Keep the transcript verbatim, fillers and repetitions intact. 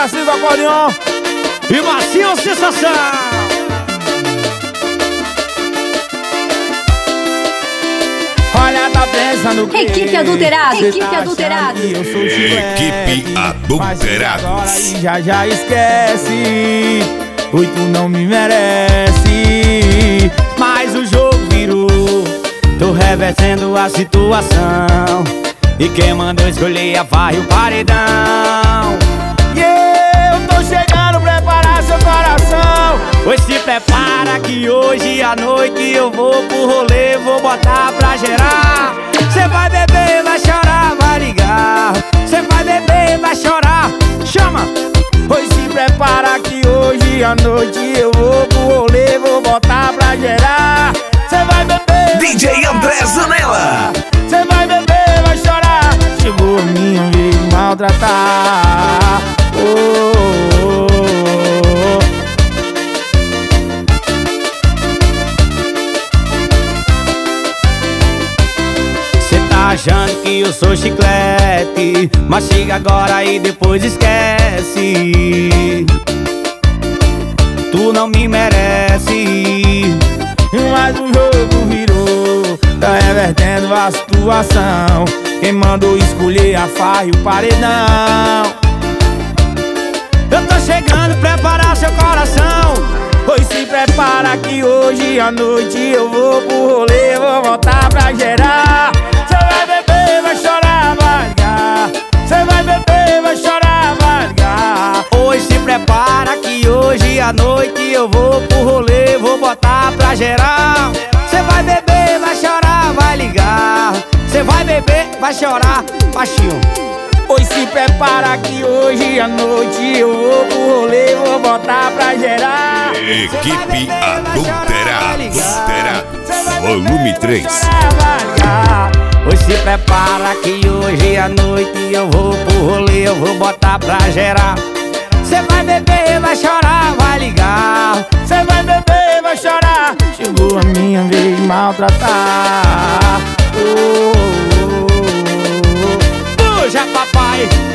Tarcísio Acordeon e Marcinho Sensação. Olha, tá pensando que Equipe Adulterada, cê Equipe tá Adulterada. achando que eu sou chiclete, Equipe Adulterados. mas agora aí já já esquece. Oi, tu não me merece. Mas o jogo virou, tô revertendo a situação. E quem mandou escolher a farra e o paredão. E eu tô chegando, preparar seu coração. Pois se prepara que hoje à noite eu vou pro rolê, vou botar pra gerar. Cê vai beber, vai chorar, vai ligar. Cê vai beber, vai chorar, chama. Pois se prepara que hoje à noite eu vou pro rolê, vou botar pra gerar. Cê vai beber, D J André Zanella. cê vai beber, vai chorar. Chegou a minha vez de maltratar. Oh, oh, oh, oh. Cê tá achando que eu sou chiclete, mas chega agora e depois esquece. Tu não me merece. Mas o jogo virou, tá revertendo a situação. Quem mandou escolher a farra e o paredão. Eu tô chegando, preparar seu coração. Pois se prepara que hoje à noite eu vou pro rolê, vou voltar pra gerar. Cê vai beber, vai chorar, vai ligar. Cê vai beber, vai chorar, vai ligar. Pois se prepara que hoje à noite eu vou pro rolê, vou botar pra gerar. Cê vai beber, vai chorar, vai ligar. Cê vai beber, vai chorar, baixinho. Pois se prepara que hoje à noite eu vou pro rolê, vou botar pra gerar. Equipe Adulterados, volume três. Pois se prepara que hoje à noite eu vou pro rolê, eu vou botar pra gerar. Cê vai beber, vai chorar, vai ligar. Cê vai beber, vai chorar. Chegou a minha vez de maltratar. Oh, oh, oh, oh. Puxa, papai.